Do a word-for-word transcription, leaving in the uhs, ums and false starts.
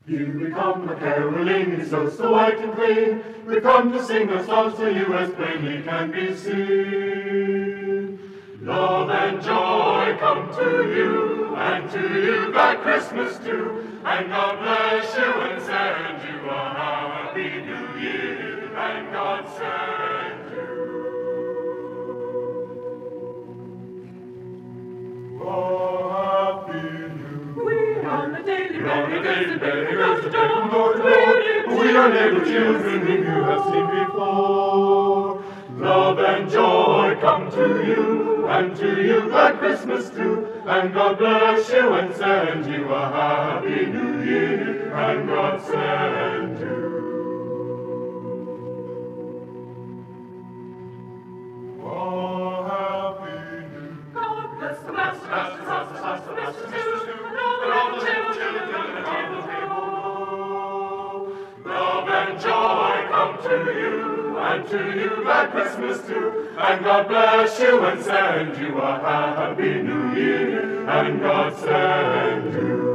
Here we come a-caroling, so so white and clean. We come to sing a song so you as plainly can be seen. Love and joy come to you, and to you glad Christmas too. And God bless you and send you a happy new year, and God send you a happy new year. We on a daily We're on a daily basis, basis, from door to door, we are neighbor children whom you have seen before. Love and joy come to you, and to you glad Christmas too. And God bless you and send you a happy new year, and God send you a happy new year. God bless the master, master, master, master, master, too, and all the little children at the table. Love and joy come to you, and to you glad Christmas too. And God bless you and send you a happy new year, and God send you